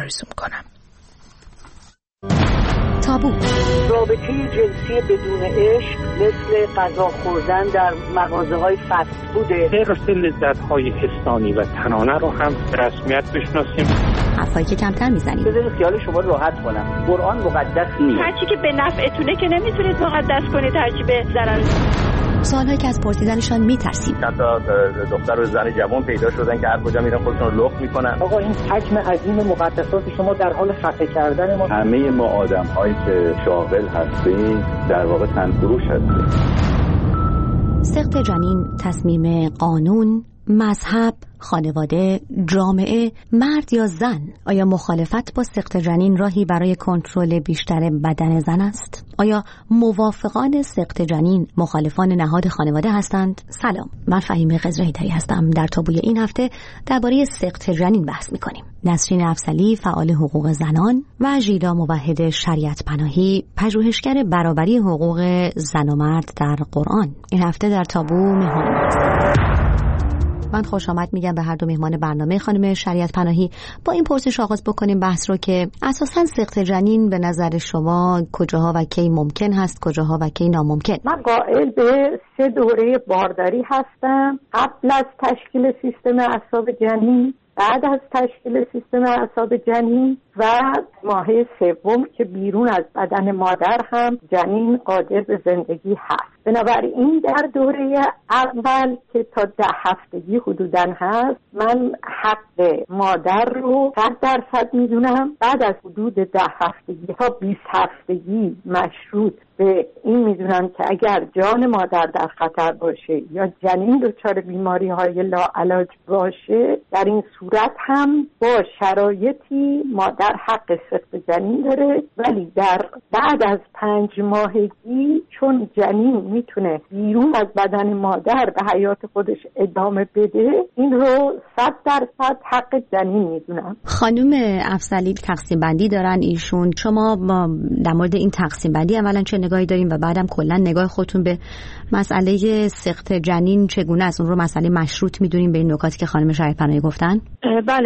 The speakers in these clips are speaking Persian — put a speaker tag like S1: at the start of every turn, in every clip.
S1: آرزو میکنم.
S2: تابو.
S3: رابطه جنسی بدون عشق مثل غذا خوردن در مغازه‌های فست فوده.
S4: حرص لذت‌های حسانی و تنانه رو هم به رسمیت بشناسیم.
S2: حرفایی که کمتر میزنیم.
S3: بذارید خیال شما راحت کنم. قرآن مقدس نیست.
S5: هرچی که به نفعتونه که نمیتونید مقدس کنید، هرچی به ضرر.
S2: سوالایی که از پرسیدنشان میترسیم.
S6: چند تا دختر و زن جوان پیدا شدن که هر کجا میرن خودشون رو لخت میکنن.
S3: آقا این حجم عظیم مقدسات شما در حال خفه کردن ما.
S6: همه ما آدم‌هایی که شاغل هستیم در واقع تنفروش هستیم.
S2: سقط جنین تصمیم قانون، مذهب، خانواده، جامعه، مرد یا زن؟ آیا مخالفت با سقط جنین راهی برای کنترل بیشتر بدن زن است؟ آیا موافقان سقط جنین مخالفان نهاد خانواده هستند؟ سلام، من فهیمه خضرهیدری هستم. در تابوی این هفته درباره سقط جنین بحث می‌کنیم. نسرین افضلی، فعال حقوق زنان، و ژیلا موحد شریعت پناهی، پژوهشگر برابری حقوق زن و مرد در قرآن، این هفته در تابو مهمان هستند. من خوش آمد میگم به هر دو مهمان برنامه. خانم شریعت پناهی، با این پرسش آغاز بکنیم بحث رو که اساساً سقط جنین به نظر شما کجاها و کی ممکن هست، کجاها و کی ناممکن؟
S7: من قائل به 3 دوره بارداری هستم. قبل از تشکیل سیستم اعصاب جنین، بعد از تشکیل سیستم اعصاب جنین و ماهه 3 که بیرون از بدن مادر هم جنین قادر به زندگی هست. بنابراین در دوره اول که تا 10 هفتگی حدوداً هست، من حق مادر رو 100% میدونم. بعد از حدود 10 هفتگی تا 20 هفتگی مشروط به این میدونم که اگر جان مادر در خطر باشه یا جنین دچار بیماری‌های لاعلاج باشه، در این صورت هم با شرایطی مادر حق سقط جنین داره. ولی در بعد از 5 ماهگی چون جنین میتونه بیرون از بدن مادر به حیات خودش ادامه بده، این رو 100% حق جنین میدونم.
S2: خانم افضلی تقسیم بندی دارن ایشون. شما در مورد این تقسیم بندی اولا چه نگاهی داریم و بعدم کلا نگاه خودتون به مسئله سقط جنین چگونه است؟ اون رو مسئله مشروط میدونیم به این نکاتی که خانم شریعت پناهی گفتن؟
S5: بله،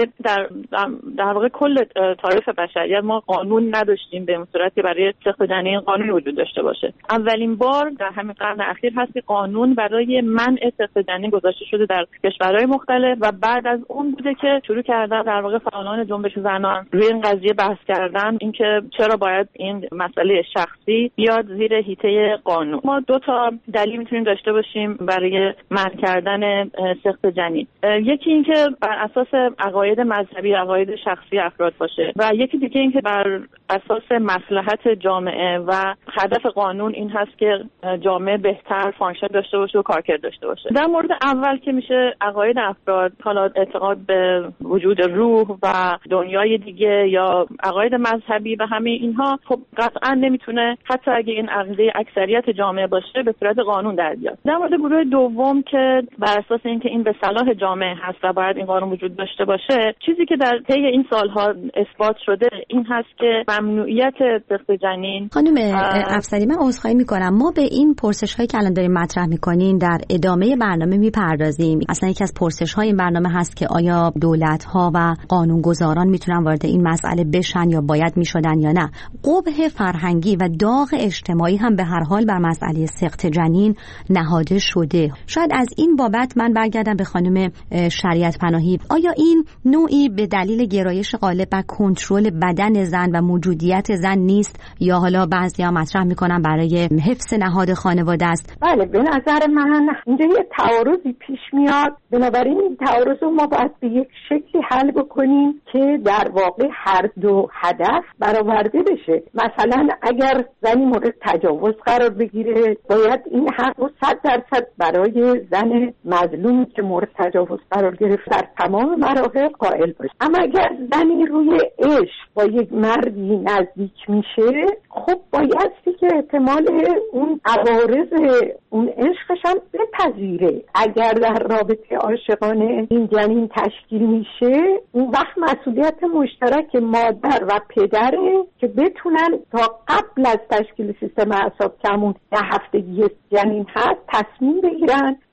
S5: در واقع کل تاریخ بشریت ما قانون نداشتیم به این صورت که برای سقط جنین قانون وجود داشته باشه. اولین بار در همین قرن اخیر هست که قانون برای منع سقط جنین گذاشته شده در کشورهای مختلف و بعد از اون بوده که شروع کردن در واقع فعالان جنبش زنان روی این قضیه بحث کردن، اینکه چرا باید این مسئله شخصی بیاد زیر حیطه قانون. ما 2 تا دلیل میتونیم داشته باشیم برای منع کردن سقط جنین. یکی اینکه بر اساس عقاید مذهبی، عقاید شخصی افراد باشه و یکی دیگه اینکه بر اساس مصلحت جامعه و هدف قانون این هست که جامعه بهتر فانکشن داشته باشه و کارکرد داشته باشه. در مورد اول که میشه عقاید افراد، حالا اعتقاد به وجود روح و دنیای دیگه یا عقاید مذهبی و همه اینها، خب قطعا نمیتونه حتی اگه این عقیده اکثریت جامعه باشه به صورت قانون در بیاد. در مورد گروه دوم که بر اساس اینکه این به صلاح جامعه هست و باید این قانون وجود داشته باشه، چیزی که در طی این سالها اثبات شده این هست که ممنوعیت سقط جنین.
S2: خانم افضلی، من عذرخواهی میکنم، ما به این پرسش هایی که الان داریم مطرح میکنین در ادامه برنامه میپردازیم. اصلا یکی از پرسش های این برنامه هست که آیا دولت ها و قانونگذاران میتونن وارد این مسئله بشن یا باید میشدن یا نه. قبح فرهنگی و داغ اجتماعی هم به هر حال بر مسئله سقط جنین نهاده شده. شاید از این بابت من برگردم به خانم شریعت پناهی. آیا این نوعی به دلیل گرایش غالب بر کنترل بدن زن و موجودیت زن نیست یا حالا بعضیا مطرح میکنن برای حفظ نهاد خانواده است؟
S7: بله، به نظر من اینجا یه تعارضی پیش میاد. بنابراین این تعارض رو ما باید به یک شکلی حل بکنیم که در واقع هر دو هدف برآورده بشه. مثلا اگر زنی مورد تجاوز قرار بگیره، باید این حق رو 100% برای زن مظلومی که مورد تجاوز قرار گرفت در تمام مراحل قائل باشه. اما اگر زنی روی عشق با یک مردی نزدیک میشه، خب بایستی که احتمال اون عوارض اون عشقش هم بپذیره. اگر در رابطه عاشقانه این جنین تشکیل میشه، اون وقت مسئولیت مشترک مادر و پدره که بتونن تا قبل از تشکیل سیستم اعصاب که همون 10 هفتگی جنین هست تصمیم بگیرن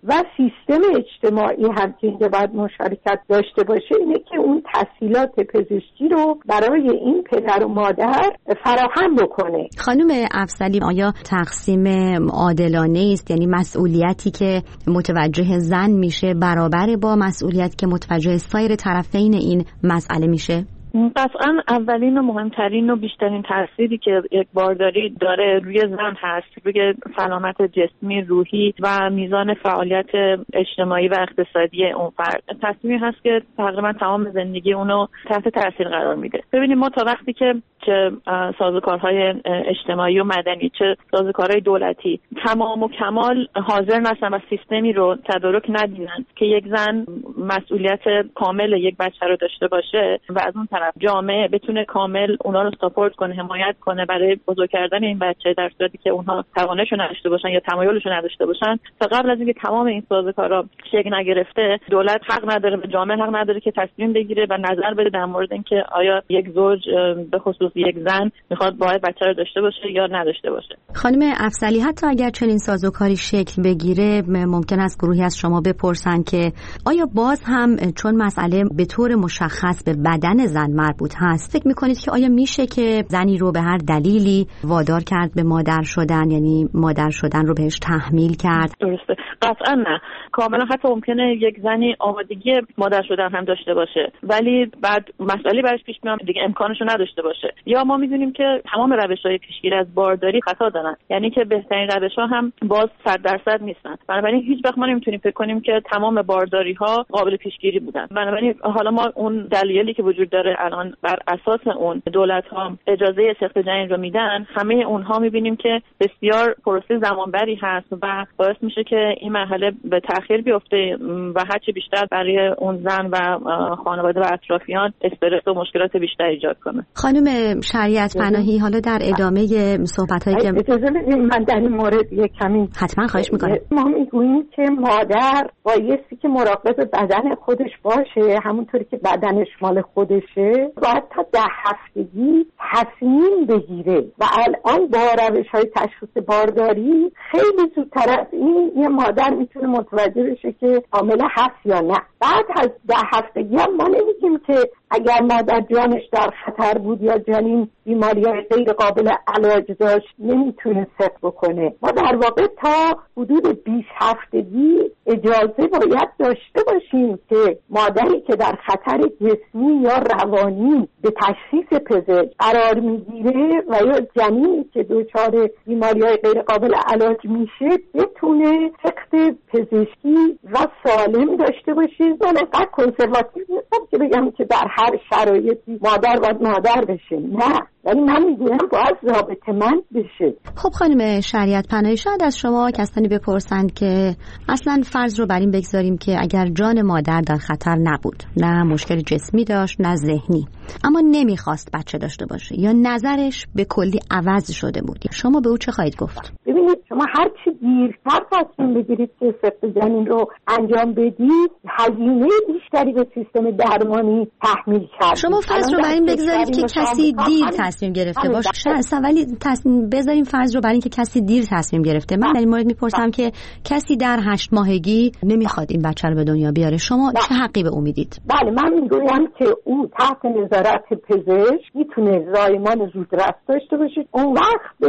S7: و سیستم اجتماعی هم که اینجا باید مشارکت داشته باشه اینه که اون تسهیلات پزشکی رو برای این پدر و مادر فراهم بکنه.
S2: خانم افضلی، آیا تقسیم عادلانه است؟ یعنی مسئولیتی که متوجه زن میشه برابر با مسئولیتی که متوجه سایر طرفین این مسئله میشه؟
S5: قطعا اولین و مهمترین و بیشترین تأثیری که یک بارداری داره روی زن هست، روی سلامت جسمی، روحی و میزان فعالیت اجتماعی و اقتصادی اون فرد. تصمیمی هست که تقریبا تمام زندگی اونو تحت تاثیر قرار میده. ببینید ما تا وقتی که چه سازوکارهای اجتماعی و مدنی چه سازوکارهای دولتی تمام و کمال حاضر نشن و سیستمی رو تدارک ندینن که یک زن مسئولیت کامل یک بچه رو داشته باشه و از اون طرف جامعه بتونه کامل اونا رو ساپورت کنه، حمایت کنه برای بزرگ کردن این بچه، در صورتی که اونها توانشو نداشته باشن یا تمایلشو نداشته باشن. تا قبل از اینکه تمام این سازوکارا شکل نگرفته، دولت حق نداره و جامعه حق نداره که تصمیم بگیره و نظر بده در مورد اینکه آیا یک زوج به خصوص یک زن میخواد باید بچه رو داشته باشه یا نداشته باشه.
S2: خانم افضلی، حتی اگر چنین سازوکاری شکل بگیره، ممکن است گروهی از شما بپرسن که آیا باز هم چون مسئله به طور مشخص به بدن زن مربوط هست، فکر میکنید که آیا میشه که زنی رو به هر دلیلی وادار کرد به مادر شدن، یعنی مادر شدن رو بهش تحمیل کرد؟
S5: درسته، قطعا نه. کاملا حتی ممکنه یک زنی آمادگی مادر شدن هم داشته باشه ولی بعد مسئله براش پیش میاد دیگه امکانشو نداشته باشه. یا ما میدونیم که تمام روش‌های پیشگیری از بارداری خطا دارن، یعنی که بهترین روش‌ها هم باز 100% نیستن. بنابراین هیچ وقت ما نمیتونیم فکر کنیم که تمام بارداری‌ها قابل پیشگیری بودن. بنابراین حالا ما اون دلایلی که وجود داره الان بر اساس اون دولت‌ها اجازه سقط جنین رو میدن، همه اونها میبینیم که بسیار پروسه زمانبری هست و باعث میشه که این مرحله به تأخیر بیفته و هرچی بیشتر برای اون زن و خانواده و اطرافیان استرس و مشکلات بیشتر ایجاد کنه.
S2: خانم شریعت پناهی، حالا در ادامه صحبت‌هایی که
S7: اجازه بدید من در این مورد یک کمی
S2: حتما خواهش می‌کنم.
S7: ما میگوییم که مادر بایستی که مراقب بدن خودش باشه، همونطوری که بدنش مال خودشه، باید تا 10 هفتگی تصمیم بگیره و الان با روش‌های تشخیص بارداری خیلی زودتر از این یه مادر میتونه متوجه بشه که حامل هست یا نه. بعد از 10 هفتگی هم ما نمیگیم که اگر مادر جانش در خطر بود یا جنین بیماری‌های غیر قابل علاج داشت نمیتونه سقط بکنه. ما در واقع تا حدود 20 هفتگی اجازه باید داشته باشیم که مادری که در خطر جسمی یا روانی به تشخیص پزشک قرار میگیره و یا جنینی که دچار بیماری‌های غیر قابل علاج میشه بتونه سقط پزشکی و سالم داشته باشه. من انقدر کنسرواتیو نیستم که بگم که در هر شرایطی مادر باید مادر بشه، نه، ولی من میگویم باید ضابطه‌مند بشه.
S2: خب خانم شریعت پناهی، شاید از شما کسانی بپرسند که اصلا فرض رو بر این بگذاریم که اگر جان مادر در خطر نبود، نه مشکل جسمی داشت نه ذهنی، اما نمیخواست بچه داشته باشه یا نظرش به کلی عوض شده بود، شما به او چه خواهید گفت؟
S7: ببینید، شما هر چی دیرتر تصمیم بگیرید که سقط جنین رو انجام بدید، هزینه بیشتری به سیستم درمانی تحمیل کرد.
S2: شما فرض رو بر این بگذارید که کسی دیر تصمیم گرفته باشه، ولی بذاریم فرض رو بر این که کسی دیر تصمیم گرفته. من در این مورد میپرسم که کسی در 8 ماهگی نمیخواد این بچه رو به دنیا بیاره، شما چه حقی به او میدید؟
S7: بله، من میگویم که او تحت نظارت پزشک میتونه زایمان زودرس داشته باشه. اون وقت به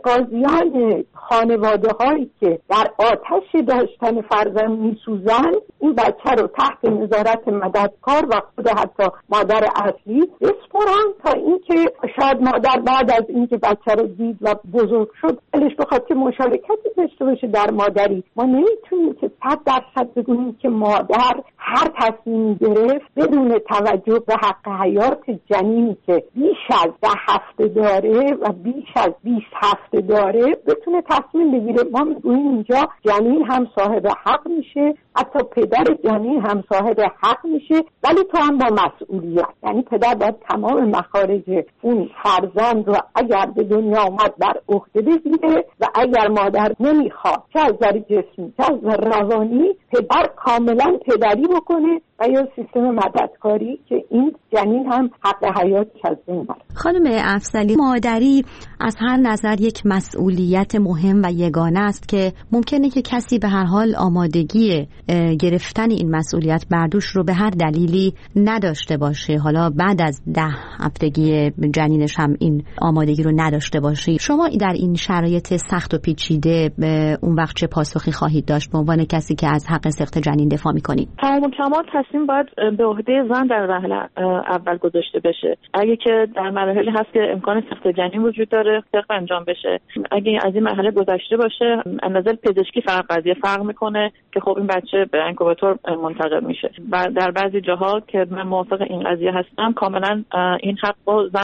S7: متقاضیان خانواده هایی که در آتش داشتن فرزند میسوزن این بچه رو تحت نظارت مددکار و خود حتی مادر اصلی بسپرن تا اینکه شاید مادر بعد از اینکه بچه رو دید و بزرگ شد دلش بخواد که مشارکتی داشته باشه در مادری. ما نمیتونیم که 100% بگوییم که مادر هر تصمیمی گرفت بدون توجه به حق حیات جنینی که بیش از 10 هفته داره و بیش از 20 هفته داره بتونه تصمیم بگیره. ما میگوییم اینجا جنین هم صاحب حق میشه، حتی پدر جنین هم صاحب حق میشه، ولی تو هم با مسئولیت. یعنی پدر باید تمام مخارج اون فرزند رو اگر به دنیا اومد بر عهده بگیره و اگر مادر نمیخواد چه از نظر جسمی چه از نظر روانی، پدر کاملا پدری بکنه و و یا سیستم مددکاری که این جنین هم حق حیاتش از بین بره.
S2: خانم افضلی، مادری از هر نظر یک مسئولیت مهم و یگانه است که ممکنه که کسی به هر حال آمادگی گرفتن این مسئولیت بر دوش رو به هر دلیلی نداشته باشه، حالا بعد از 10 هفتگی جنینش هم این آمادگی رو نداشته باشه. شما در این شرایط سخت و پیچیده اون وقت چه پاسخی خواهید داشت به عنوان کسی که از حق سقط جنین دفاع می‌کنید؟
S5: تمام کمال تصمیم باید به عهده زن در مراحل اول گذاشته بشه. اگه که در مراحلی هست که امکان سقط جنین وجود داره، سقط انجام بشه. اگه از این مرحله گذشته باشه، از نظر پزشکی فقط قضیه فرق میکنه که خب این بچه به اینکوباتور منتقل میشه و در بعضی جاها که من موافق این قضیه هستم، کاملا این حق با زن